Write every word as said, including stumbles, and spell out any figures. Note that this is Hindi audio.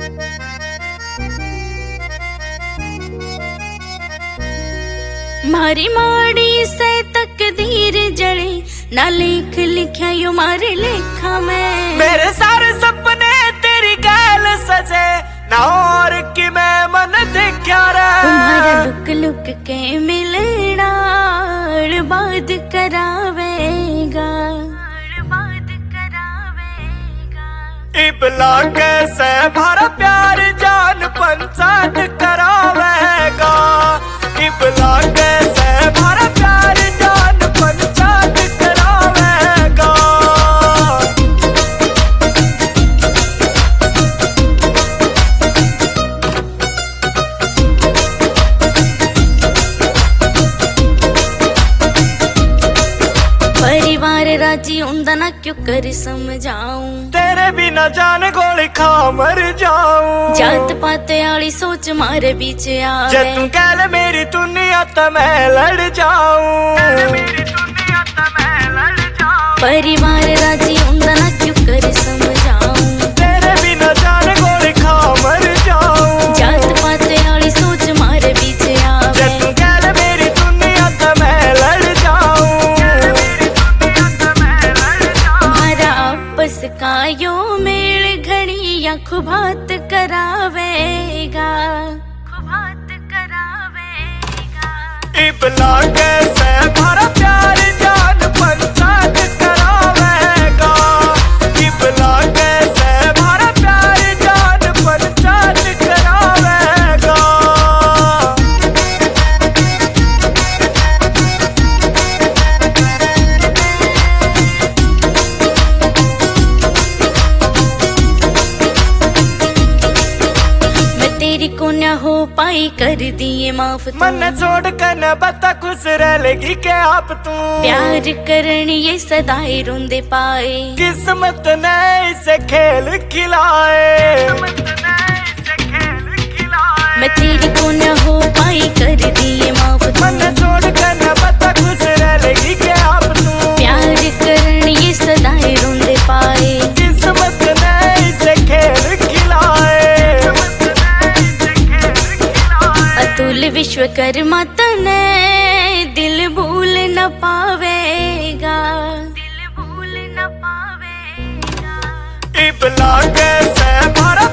मारी माड़ी से तकदीर जड़ी ना लिख लिखा यो मारे लेखा में। मेरे सारे सपने तेरी गैल सजे ना और कि मैं मन देखा रे। तुम्हारा लुक लुक के मिलना बात करावेगा बात करावेगा। इबला कैसे भरा प्यार जान पंचायत करावेगा। इबला कैसे भरा प्यार जान पंचायत करावेगा। परिवार राजी उंदा ना क्यों कर समझाऊं। तेरे बिना जान गोली खा मर जाऊं। जात पात आली सोच मारे बीच आवे। जे तू कह मेरी दुनिया तो मैं लड़ जाऊं। परिवार राजी उंदा ना क्यों कर समझाऊं। तेरे बिना जान गोली खा मर जाऊं। जात पात आली सोच मारे बीच आवे। जे तू कह मेरी दुनिया तो मैं लड़ जाऊं। हमारा आपस का यो मेल घड़िया खुबात करावेगा खुबात करावेगा। इबला कैसे भरा प्यार जान पंचायत करावेगा। इबला कैसे भरा प्यार जान पंचायत करावेगा। तेरी को न हो पाई कर दिए माफ तू। मन छोड़ कर न बता खुश रह लेगी क्या आप तू। प्यार करनी ये सदाई रुंदे पाए। किस्मत ने इसे खेल खिलाए। मैं तेरी को न हो पाई कर दिए माफ तू। मन छोड़ कर न बता खुश रह लेगी क्या आप तू। प्यार करनी ये सदाई रुंदे पाए। किस्मत ने इसे खेल खिलाए। अतुल विश्वकर्मा तने दिल भूल न पावेगा दिल भूल न पावेगा। इबला कैसे भरा